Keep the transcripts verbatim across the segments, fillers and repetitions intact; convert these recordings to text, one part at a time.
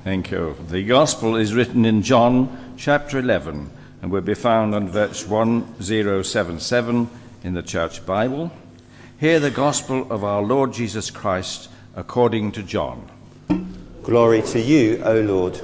Thank you. The Gospel is written in John chapter eleven and will be found on verse one thousand seventy-seven in the Church Bible. Hear the Gospel of our Lord Jesus Christ according to John. Glory to you, O Lord.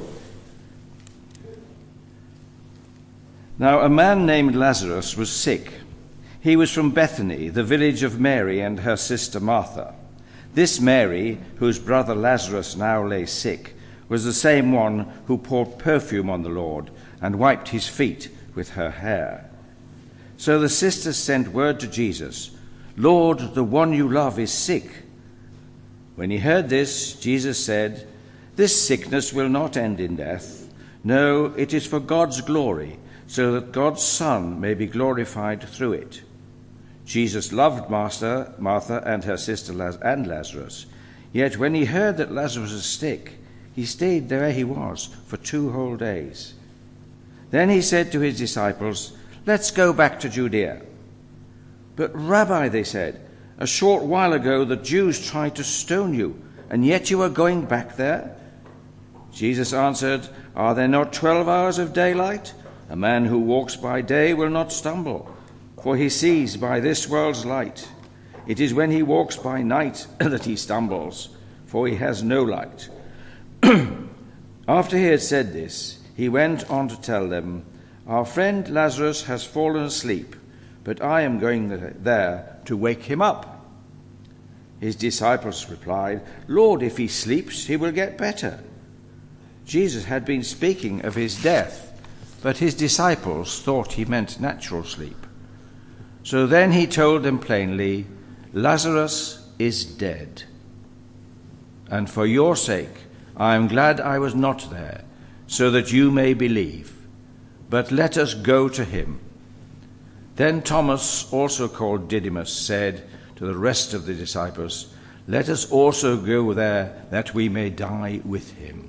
Now a man named Lazarus was sick. He was from Bethany, the village of Mary and her sister Martha. This Mary, whose brother Lazarus now lay sick, was the same one who poured perfume on the Lord and wiped his feet with her hair. So the sisters sent word to Jesus, "Lord, the one you love is sick." When he heard this, Jesus said, "This sickness will not end in death. No, it is for God's glory, so that God's Son may be glorified through it." Jesus loved Martha, Martha and her sister Laz- and Lazarus. Yet when he heard that Lazarus was sick, he stayed where he was for two whole days. Then he said to his disciples, "Let's go back to Judea." "But Rabbi," they said, "a short while ago the Jews tried to stone you, and yet you are going back there?" Jesus answered, "Are there not twelve hours of daylight? A man who walks by day will not stumble, for he sees by this world's light. It is when he walks by night that he stumbles, for he has no light." After he had said this, he went on to tell them, "Our friend Lazarus has fallen asleep, but I am going there to wake him up." His disciples replied, "Lord, if he sleeps, he will get better." Jesus had been speaking of his death, but his disciples thought he meant natural sleep. So then he told them plainly, "Lazarus is dead. And for your sake, I am glad I was not there, so that you may believe. But let us go to him." Then Thomas, also called Didymus, said to the rest of the disciples, "Let us also go there, that we may die with him."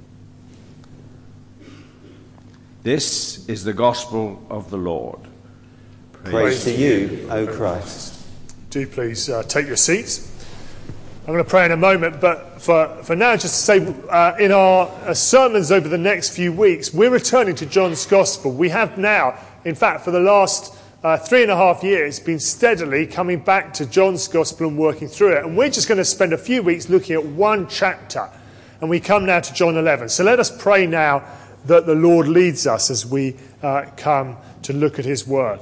This is the gospel of the Lord. Praise, Praise to you, O Christ. Do please uh, take your seats. I'm going to pray in a moment, but for, for now, just to say, uh, in our uh, sermons over the next few weeks, we're returning to John's Gospel. We have now, in fact, for the last uh, three and a half years, been steadily coming back to John's Gospel and working through it. And we're just going to spend a few weeks looking at one chapter. And we come now to John eleven. So let us pray now that the Lord leads us as we uh, come to look at his word.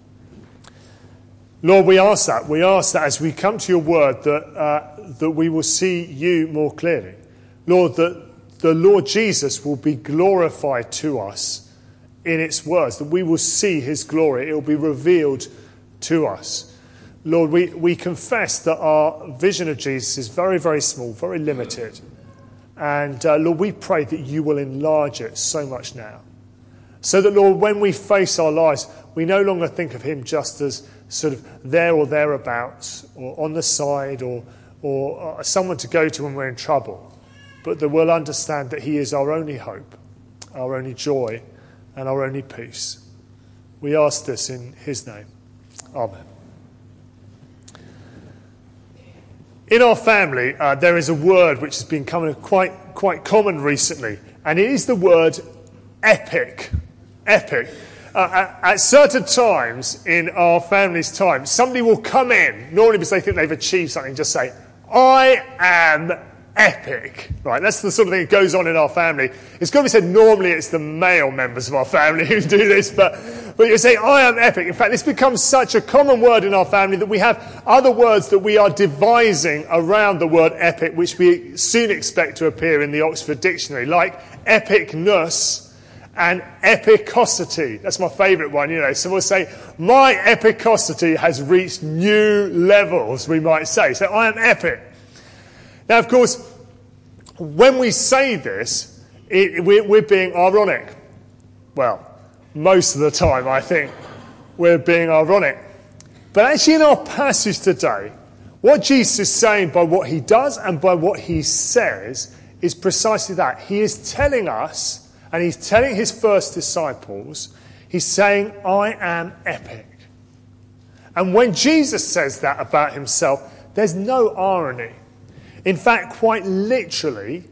Lord, we ask that. We ask that as we come to your word that uh, that we will see you more clearly. Lord, that the Lord Jesus will be glorified to us in its words, that we will see his glory. It will be revealed to us. Lord, we, we confess that our vision of Jesus is very, very small, very limited. And uh, Lord, we pray that you will enlarge it so much now. So that, Lord, when we face our lives, we no longer think of him just as sort of there or thereabouts, or on the side, or or someone to go to when we're in trouble, but that we'll understand that he is our only hope, our only joy, and our only peace. We ask this in his name. Amen. In our family, uh, there is a word which has been becoming quite, quite common recently, and it is the word epic. Epic. Uh, at, at certain times in our family's time, somebody will come in, normally because they think they've achieved something, just say, "I am epic." Right, that's the sort of thing that goes on in our family. It's got to be said, normally it's the male members of our family who do this, but, but you say, "I am epic." In fact, this becomes such a common word in our family that we have other words that we are devising around the word epic, which we soon expect to appear in the Oxford Dictionary, like epicness and epicosity. That's my favourite one, you know. So we'll say, "My epicosity has reached new levels," we might say. So I am epic. Now, of course, when we say this, it, we're, we're being ironic. Well, most of the time, I think, we're being ironic. But actually, in our passage today, what Jesus is saying by what he does and by what he says is precisely that. He is telling us, and he's telling his first disciples, he's saying, "I am epic." And when Jesus says that about himself, there's no irony. In fact, quite literally,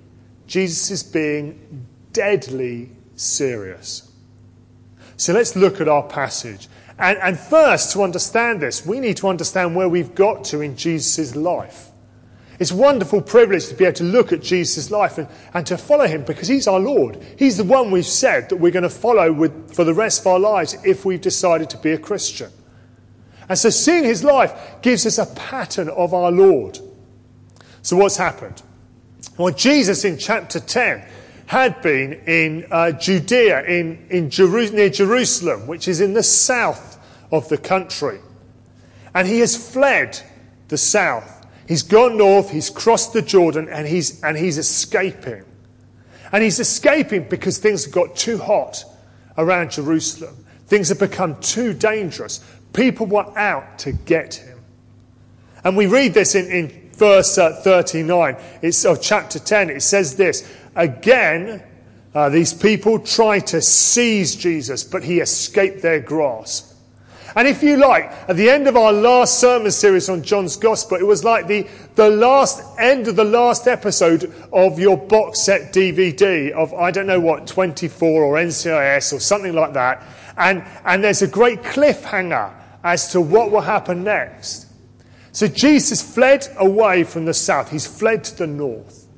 Jesus is being deadly serious. So let's look at our passage. And, and first, to understand this, we need to understand where we've got to in Jesus' life. It's a wonderful privilege to be able to look at Jesus' life and, and to follow him, because he's our Lord. He's the one we've said that we're going to follow with, for the rest of our lives if we've decided to be a Christian. And so seeing his life gives us a pattern of our Lord. So what's happened? Well, Jesus in chapter ten had been in uh, Judea, in, in Jeru- near Jerusalem, which is in the south of the country. And he has fled the south. He's gone north, he's crossed the Jordan, and he's, and he's escaping. And he's escaping because things have got too hot around Jerusalem. Things have become too dangerous. People were out to get him. And we read this in, in verse uh, thirty-nine it's, of chapter ten. It says this, again, uh, these people tried to seize Jesus, but he escaped their grasp. And if you like, at the end of our last sermon series on John's Gospel, it was like the, the last end of the last episode of your box set D V D of, I don't know what, twenty-four or N C I S or something like that. And, and there's a great cliffhanger as to what will happen next. So Jesus fled away from the south. He's fled to the north.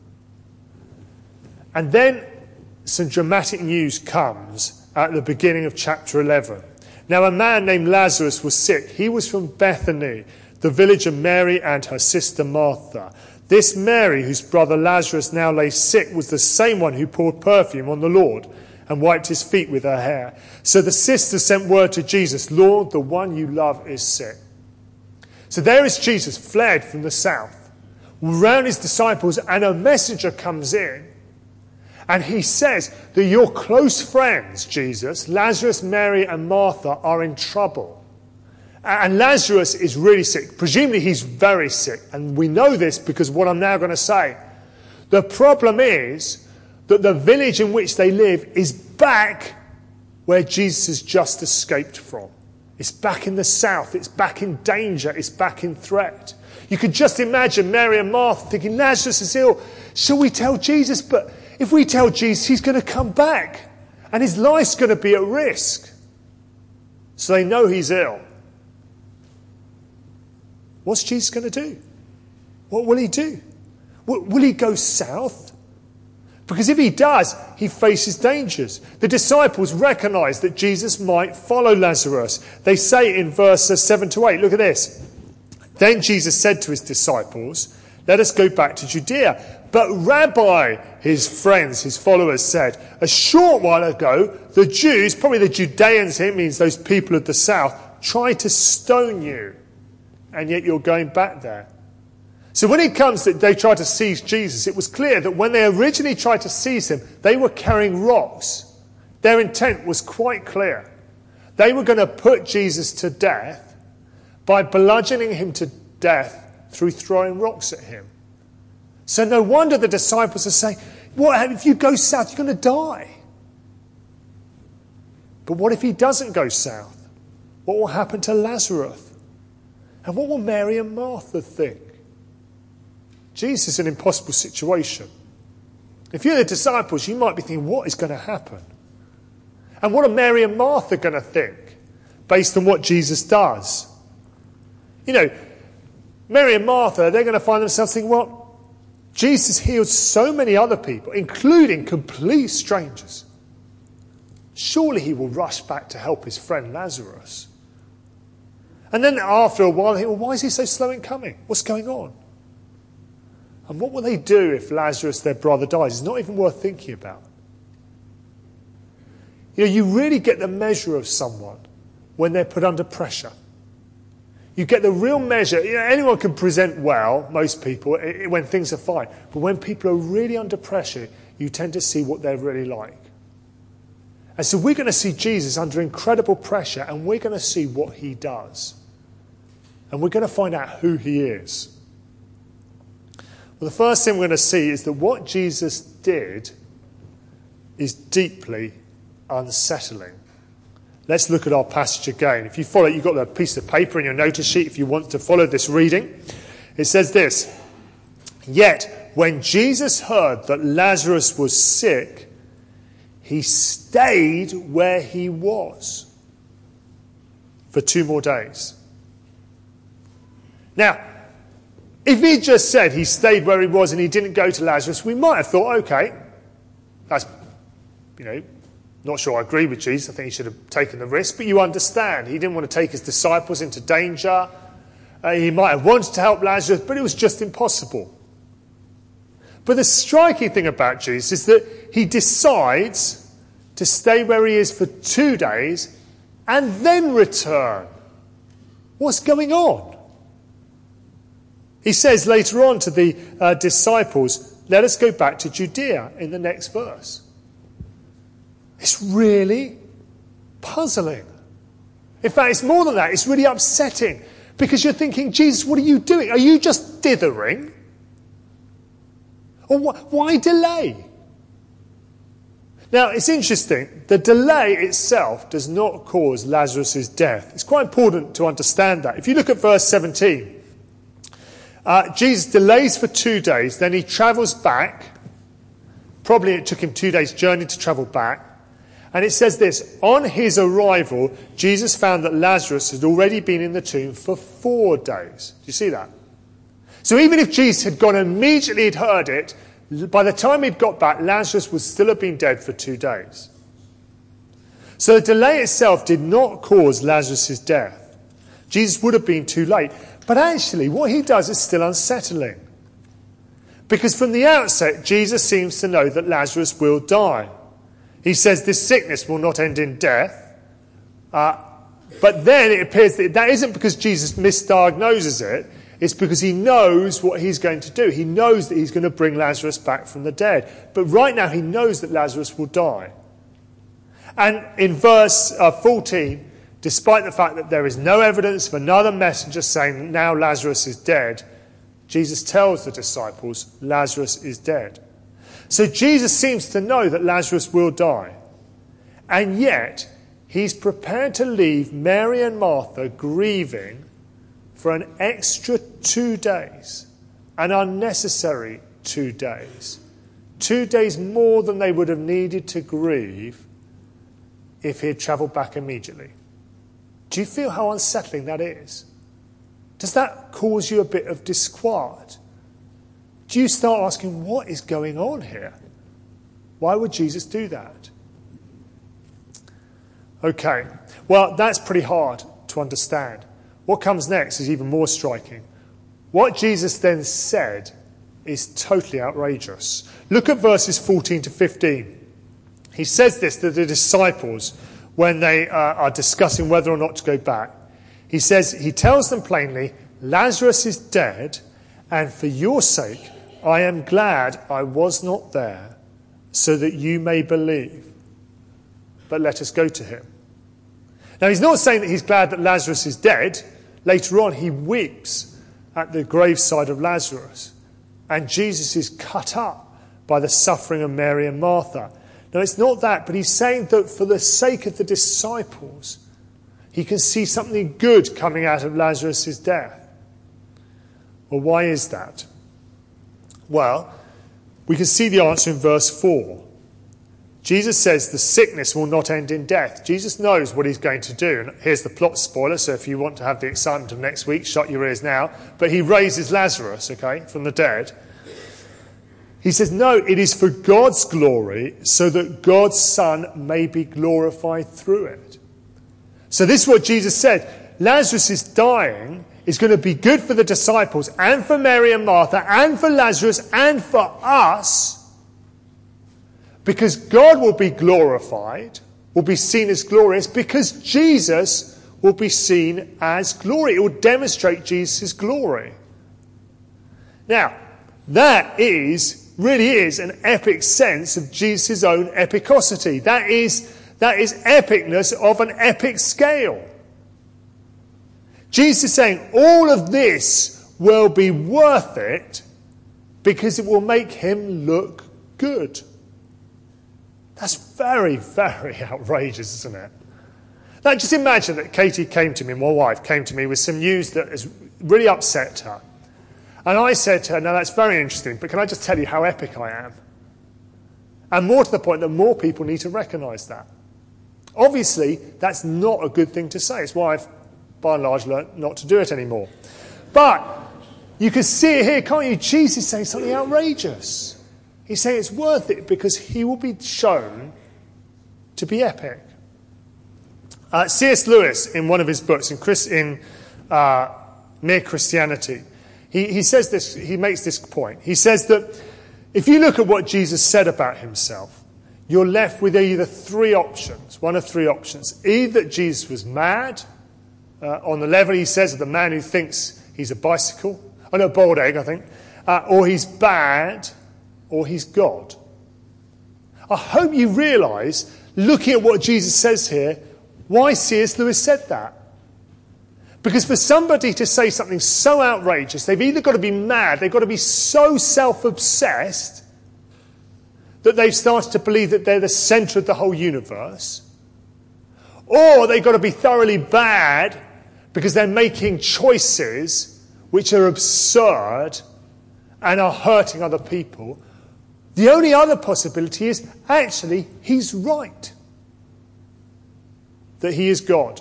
And then some dramatic news comes at the beginning of chapter eleven. Now a man named Lazarus was sick. He was from Bethany, the village of Mary and her sister Martha. This Mary, whose brother Lazarus now lay sick, was the same one who poured perfume on the Lord and wiped his feet with her hair. So the sister sent word to Jesus, Lord, the one you love is sick. So there is Jesus, fled from the south, around his disciples, and a messenger comes in. And he says that your close friends, Jesus, Lazarus, Mary, and Martha, are in trouble. And Lazarus is really sick. Presumably he's very sick. And we know this because of what I'm now going to say. The problem is that the village in which they live is back where Jesus has just escaped from. It's back in the south. It's back in danger. It's back in threat. You could just imagine Mary and Martha thinking, Lazarus is ill. Shall we tell Jesus? But if we tell Jesus, he's going to come back and his life's going to be at risk. So they know he's ill. What's Jesus going to do? What will he do? Will he go south? Because if he does, he faces dangers. The disciples recognize that Jesus might follow Lazarus. They say in verses seven to eight, look at this. Then Jesus said to his disciples, let us go back to Judea. But Rabbi, his friends, his followers said, a short while ago, the Jews, probably the Judeans, it means those people of the south, tried to stone you. And yet you're going back there. So when it comes that they tried to seize Jesus, it was clear that when they originally tried to seize him, they were carrying rocks. Their intent was quite clear. They were going to put Jesus to death by bludgeoning him to death through throwing rocks at him. So no wonder the disciples are saying, what if you go south, you're going to die. But what if he doesn't go south? What will happen to Lazarus? And what will Mary and Martha think? Jesus is an impossible situation. If you're the disciples, you might be thinking, what is going to happen? And what are Mary and Martha going to think based on what Jesus does? You know, Mary and Martha, they're going to find themselves thinking, well, Jesus healed so many other people, including complete strangers. Surely he will rush back to help his friend Lazarus. And then after a while, they think, well, why is he so slow in coming? What's going on? And what will they do if Lazarus, their brother, dies? It's not even worth thinking about. You know, you really get the measure of someone when they're put under pressure. You get the real measure. You know, anyone can present well, most people, when things are fine. But when people are really under pressure, you tend to see what they're really like. And so we're going to see Jesus under incredible pressure, and we're going to see what he does. And we're going to find out who he is. Well, the first thing we're going to see is that what Jesus did is deeply unsettling. Let's look at our passage again. If you follow, you've got a piece of paper in your notice sheet if you want to follow this reading. It says this, yet when Jesus heard that Lazarus was sick, he stayed where he was for two more days. Now, if he just said he stayed where he was and he didn't go to Lazarus, we might have thought, okay, that's, you know, not sure I agree with Jesus. I think he should have taken the risk, but you understand. He didn't want to take his disciples into danger. Uh, he might have wanted to help Lazarus, but it was just impossible. But the striking thing about Jesus is that he decides to stay where he is for two days and then return. What's going on? He says later on to the uh, disciples, let us go back to Judea in the next verse. It's really puzzling. In fact, it's more than that. It's really upsetting because you're thinking, Jesus, what are you doing? Are you just dithering? Or wh- why delay? Now, it's interesting. The delay itself does not cause Lazarus' death. It's quite important to understand that. If you look at verse seventeen, uh, Jesus delays for two days, then he travels back. Probably it took him two days' journey to travel back. And it says this, on his arrival, Jesus found that Lazarus had already been in the tomb for four days. Do you see that? So even if Jesus had gone immediately, he'd heard it, by the time he'd got back, Lazarus would still have been dead for two days. So the delay itself did not cause Lazarus' death. Jesus would have been too late. But actually, what he does is still unsettling. Because from the outset, Jesus seems to know that Lazarus will die. He says this sickness will not end in death. Uh, but then it appears that that isn't because Jesus misdiagnoses it. It's because he knows what he's going to do. He knows that he's going to bring Lazarus back from the dead. But right now he knows that Lazarus will die. And in verse uh, fourteen, despite the fact that there is no evidence of another messenger saying that now Lazarus is dead, Jesus tells the disciples, Lazarus is dead. So Jesus seems to know that Lazarus will die. And yet, he's prepared to leave Mary and Martha grieving for an extra two days, an unnecessary two days. Two days more than they would have needed to grieve if he had travelled back immediately. Do you feel how unsettling that is? Does that cause you a bit of disquiet? Do you start asking, what is going on here? Why would Jesus do that? Okay, well, that's pretty hard to understand. What comes next is even more striking. What Jesus then said is totally outrageous. Look at verses fourteen to fifteen. He says this to the disciples when they uh, are discussing whether or not to go back. He says, he tells them plainly, Lazarus is dead, and for your sake, I am glad I was not there, so that you may believe. But let us go to him. Now, he's not saying that he's glad that Lazarus is dead. Later on, he weeps at the graveside of Lazarus. And Jesus is cut up by the suffering of Mary and Martha. Now, it's not that, but he's saying that for the sake of the disciples, he can see something good coming out of Lazarus' death. Well, why is that? Well, we can see the answer in verse four. Jesus says the sickness will not end in death. Jesus knows what he's going to do. And here's the plot spoiler, so if you want to have the excitement of next week, shut your ears now. But he raises Lazarus, okay, from the dead. He says, no, it is for God's glory, so that God's Son may be glorified through it. So this is what Jesus said. Lazarus is dying. Is going to be good for the disciples and for Mary and Martha and for Lazarus and for us, because God will be glorified, will be seen as glorious, because Jesus will be seen as glory. It will demonstrate Jesus' glory. Now, that is, really is an epic sense of Jesus' own epicosity. That is, that is epicness of an epic scale. Jesus is saying all of this will be worth it because it will make him look good. That's very, very outrageous, isn't it? Now, just imagine that Katie came to me, my wife came to me with some news that has really upset her. And I said to her, now that's very interesting, but can I just tell you how epic I am? And more to the point that more people need to recognise that. Obviously, that's not a good thing to say. It's why I've, by and large, learnt not to do it anymore. But you can see it here, can't you? Jesus is saying something outrageous. He's saying it's worth it because he will be shown to be epic. Uh, C S Lewis, in one of his books, in, Chris, in uh, Mere Christianity, he, he says this. He makes this point. He says that if you look at what Jesus said about himself, you're left with either three options, one of three options. Either that Jesus was mad, uh, on the level, he says, of the man who thinks he's a bicycle, oh no, boiled egg, I think, uh, or he's bad, or he's God. I hope you realise, looking at what Jesus says here, why C S Lewis said that. Because for somebody to say something so outrageous, they've either got to be mad, they've got to be so self-obsessed that they've started to believe that they're the centre of the whole universe, or they've got to be thoroughly bad because they're making choices which are absurd and are hurting other people. The only other possibility is, actually, he's right. That he is God.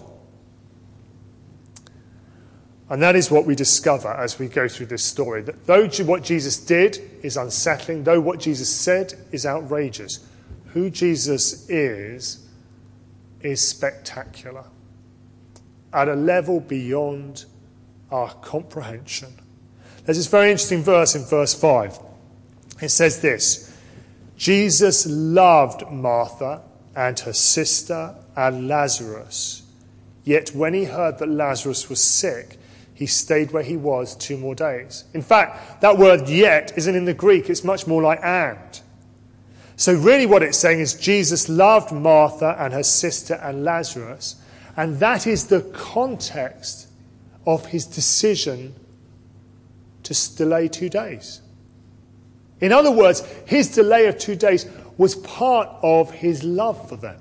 And that is what we discover as we go through this story. That though what Jesus did is unsettling, though what Jesus said is outrageous, who Jesus is, is spectacular. At a level beyond our comprehension. There's this very interesting verse in verse five. It says this: Jesus loved Martha and her sister and Lazarus. Yet when he heard that Lazarus was sick, he stayed where he was two more days. In fact, that word yet isn't in the Greek. It's much more like and. So really what it's saying is Jesus loved Martha and her sister and Lazarus. And that is the context of his decision to delay two days. In other words, his delay of two days was part of his love for them.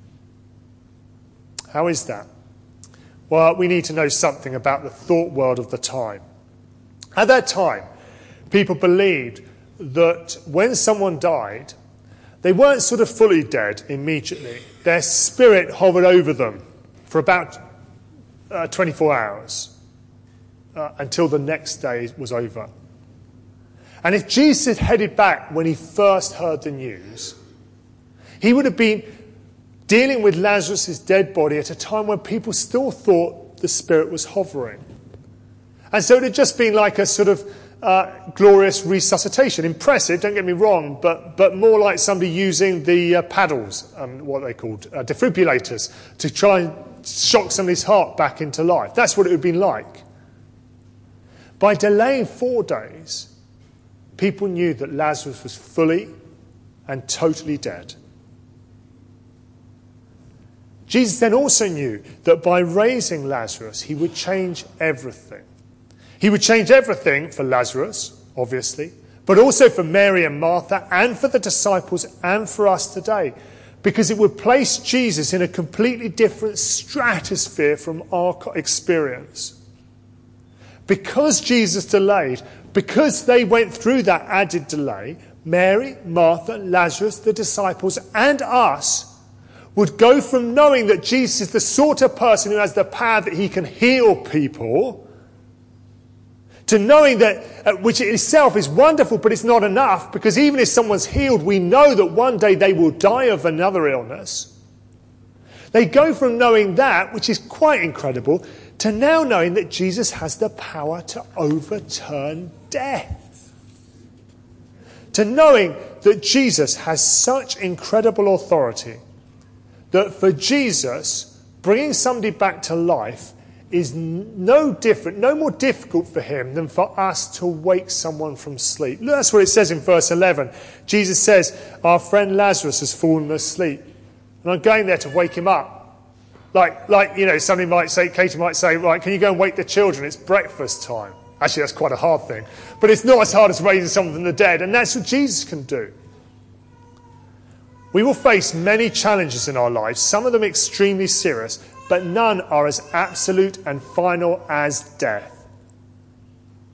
How is that? Well, we need to know something about the thought world of the time. At that time, people believed that when someone died, they weren't sort of fully dead immediately. Their spirit hovered over them for about uh, twenty-four hours uh, until the next day was over. And if Jesus had headed back when he first heard the news, he would have been dealing with Lazarus' dead body at a time when people still thought the spirit was hovering. And so it had just been like a sort of uh, glorious resuscitation. Impressive, don't get me wrong, but but more like somebody using the uh, paddles, um, what are they called, uh, defibrillators, to try and shock somebody's heart back into life. That's what it would have been like. By delaying four days, people knew that Lazarus was fully and totally dead. Jesus then also knew that by raising Lazarus, he would change everything. He would change everything for Lazarus, obviously, but also for Mary and Martha and for the disciples and for us today, because it would place Jesus in a completely different stratosphere from our experience. Because Jesus delayed, because they went through that added delay, Mary, Martha, Lazarus, the disciples, and us would go from knowing that Jesus is the sort of person who has the power that he can heal people, to knowing that, uh, which itself is wonderful, but it's not enough, because even if someone's healed, we know that one day they will die of another illness. They go from knowing that, which is quite incredible, to now knowing that Jesus has the power to overturn death. To knowing that Jesus has such incredible authority that for Jesus, bringing somebody back to life is no different, no more difficult for him than for us to wake someone from sleep. Look, that's what it says in verse eleven. Jesus says, our friend Lazarus has fallen asleep, and I'm going there to wake him up. Like, like you know, somebody might say, Katie might say, right, can you go and wake the children? It's breakfast time. Actually, that's quite a hard thing. But it's not as hard as raising someone from the dead, and that's what Jesus can do. We will face many challenges in our lives, some of them extremely serious, but none are as absolute and final as death.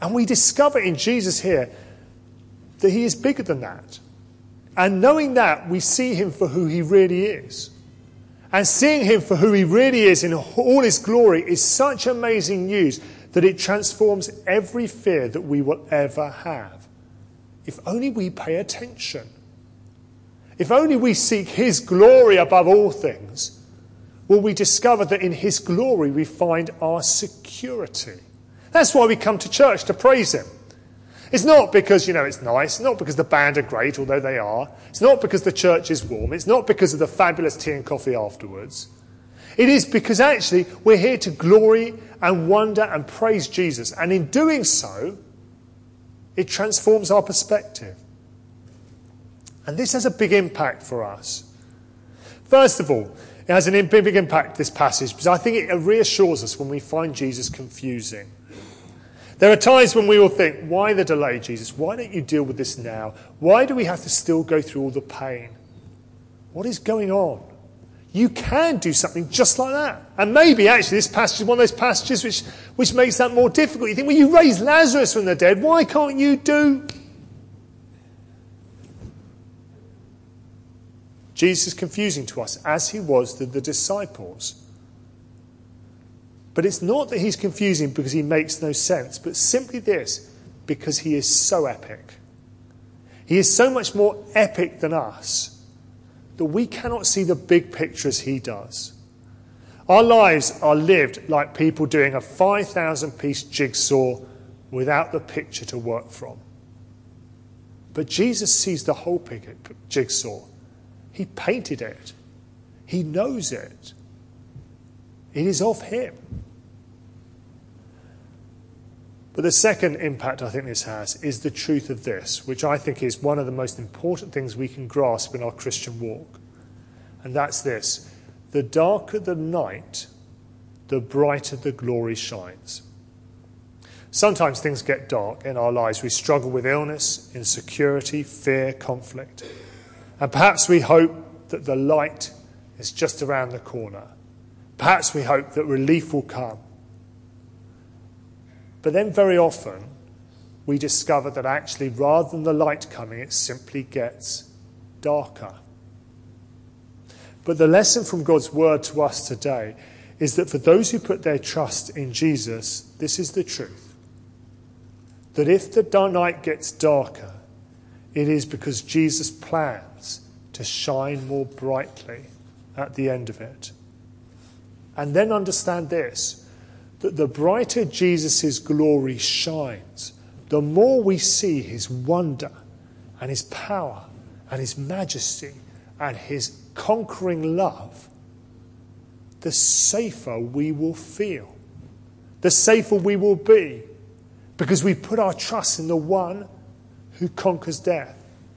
And we discover in Jesus here that he is bigger than that. And knowing that, we see him for who he really is. And seeing him for who he really is in all his glory is such amazing news that it transforms every fear that we will ever have. If only we pay attention. If only we seek his glory above all things, will we discover that in his glory we find our security. That's why we come to church, to praise him. It's not because, you know, it's nice. It's not because the band are great, although they are. It's not because the church is warm. It's not because of the fabulous tea and coffee afterwards. It is because actually we're here to glory and wonder and praise Jesus. And in doing so, it transforms our perspective. And this has a big impact for us. First of all, it has an big impact, this passage, because I think it reassures us when we find Jesus confusing. There are times when we will think, why the delay, Jesus? Why don't you deal with this now? Why do we have to still go through all the pain? What is going on? You can do something just like that. And maybe actually this passage is one of those passages which, which makes that more difficult. You think, well, you raised Lazarus from the dead. Why can't you do... Jesus is confusing to us, as he was to the disciples. But it's not that he's confusing because he makes no sense, but simply this, because he is so epic. He is so much more epic than us that we cannot see the big picture as he does. Our lives are lived like people doing a five thousand piece jigsaw without the picture to work from. But Jesus sees the whole jigsaw. He painted it. He knows it. It is of him. But the second impact I think this has is the truth of this, which I think is one of the most important things we can grasp in our Christian walk. And that's this: the darker the night, the brighter the glory shines. Sometimes things get dark in our lives. We struggle with illness, insecurity, fear, conflict. And perhaps we hope that the light is just around the corner. Perhaps we hope that relief will come. But then very often we discover that actually rather than the light coming, it simply gets darker. But the lesson from God's word to us today is that for those who put their trust in Jesus, this is the truth. That if the night gets darker, it is because Jesus plans to shine more brightly at the end of it. And then understand this, that the brighter Jesus' glory shines, the more we see his wonder and his power and his majesty and his conquering love, the safer we will feel, the safer we will be, because we put our trust in the one who conquers death.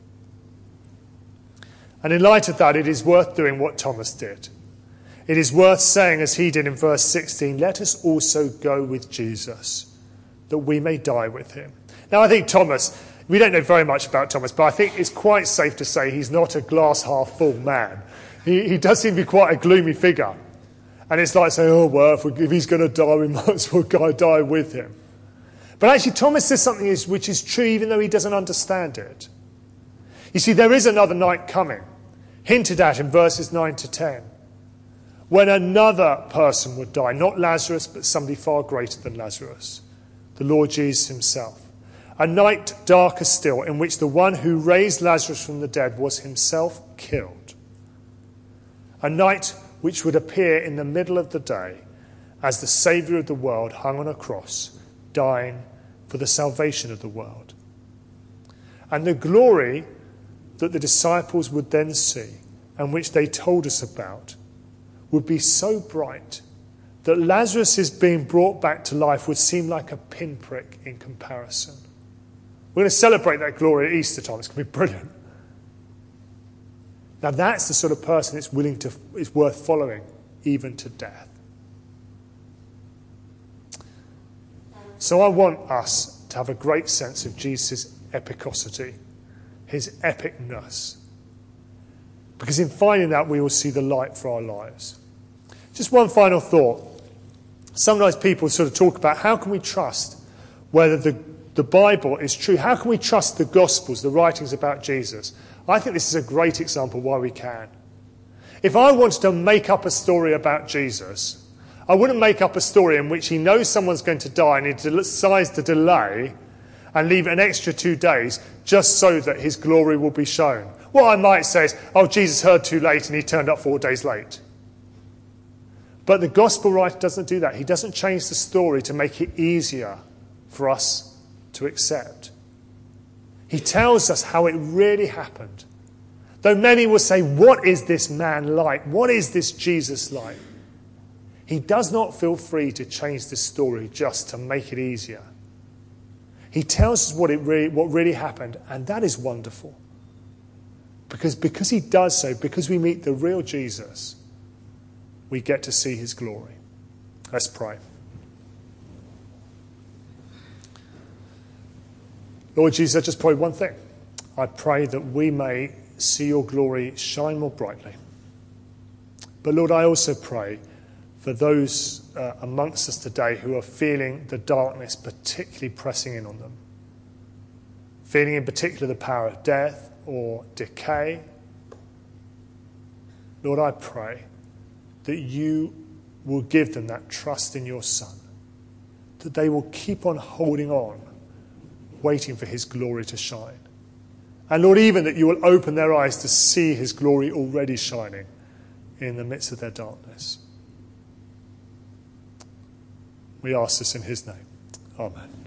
And in light of that, it is worth doing what Thomas did. It is worth saying, as he did in verse sixteen, let us also go with Jesus, that we may die with him. Now, I think Thomas, we don't know very much about Thomas, but I think it's quite safe to say he's not a glass half full man. He, he does seem to be quite a gloomy figure. And it's like saying, oh, well, if, we, if he's going to die, we might as well go die with him. But actually, Thomas says something which is true even though he doesn't understand it. You see, there is another night coming, hinted at in verses nine to ten. When another person would die, not Lazarus, but somebody far greater than Lazarus, the Lord Jesus himself. A night darker still, in which the one who raised Lazarus from the dead was himself killed. A night which would appear in the middle of the day as the Saviour of the world hung on a cross, dying for the salvation of the world. And the glory that the disciples would then see, and which they told us about, would be so bright that Lazarus' being brought back to life would seem like a pinprick in comparison. We're going to celebrate that glory at Easter time. It's going to be brilliant. Now that's the sort of person that's willing to, is worth following, even to death. So I want us to have a great sense of Jesus' epicosity, his epicness. Because in finding that, we will see the light for our lives. Just one final thought. Sometimes people sort of talk about how can we trust whether the the Bible is true? How can we trust the Gospels, the writings about Jesus? I think this is a great example why we can. If I wanted to make up a story about Jesus, I wouldn't make up a story in which he knows someone's going to die and he decides to delay and leave an extra two days just so that his glory will be shown. What I might say is, oh, Jesus heard too late and he turned up four days late. But the gospel writer doesn't do that. He doesn't change the story to make it easier for us to accept. He tells us how it really happened. Though many will say, what is this man like? What is this Jesus like? He does not feel free to change the story just to make it easier. He tells us what it really, what really happened, and that is wonderful. Because, because he does so, because we meet the real Jesus, we get to see his glory. Let's pray. Lord Jesus, I just pray one thing. I pray that we may see your glory shine more brightly. But Lord, I also pray for those uh, amongst us today who are feeling the darkness particularly pressing in on them. Feeling in particular the power of death or decay. Lord, I pray that you will give them that trust in your Son. That they will keep on holding on, waiting for his glory to shine. And Lord, even that you will open their eyes to see his glory already shining in the midst of their darkness. We ask this in his name. Amen.